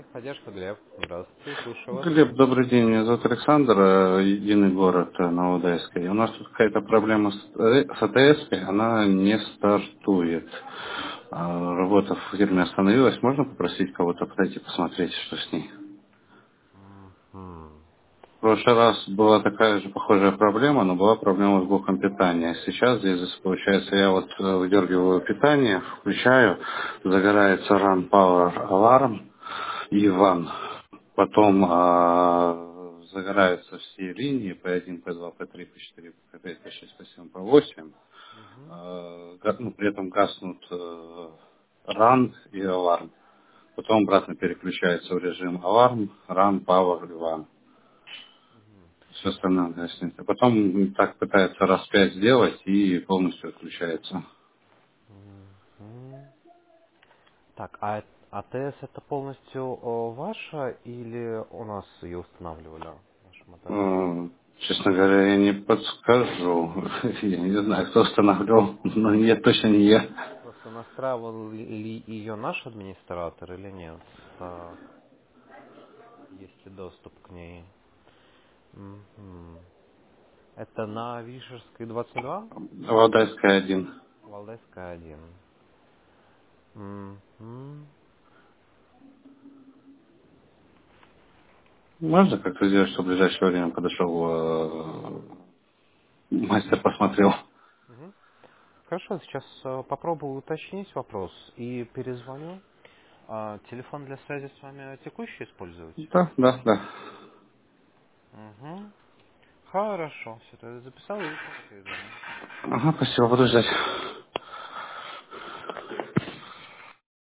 Поддержка, Глеб. Здравствуйте, слушаю вас. Глеб, добрый день. Меня зовут Александр, единый город Новоодесской. У нас тут какая-то проблема с АТС, она не стартует. Работа в фирме остановилась. Можно попросить кого-то подойти посмотреть, что с ней? Мгм. В прошлый раз была такая же похожая проблема, но была проблема с блоком питания. Сейчас здесь, получается, я вот выдергиваю питание, включаю, загорается Run Power Alarm и One. Потом загораются все линии P1, P2, P3, P4, P5, P6, P7, P8. Мгм. Ну, при этом гаснут Run и Alarm. Потом обратно переключается в режим Alarm, Run, Power и One. Все остальное гаснет. А потом так пытается раз 5 сделать и полностью отключается. Мгм. Так, а АТС это полностью ваша или у нас ее устанавливали в нашем отеле? Честно говоря, я не подскажу. Я не знаю, кто устанавливал, но нет, точно не я. Просто настраивал ли ее наш администратор или нет? Так, есть ли доступ к ней? Мгм. Это на Вишерской 22? Валдайская 1. Валдайская 1. Мгм. Можно как-то сделать, чтобы в ближайшее время подошел мастер посмотрел? Мгм. Хорошо, сейчас попробую уточнить вопрос и перезвоню. Телефон для связи с вами текущий используете? Да, да, да. Угу. Хорошо, все это записал и перезвоню. Ага, спасибо, буду ждать.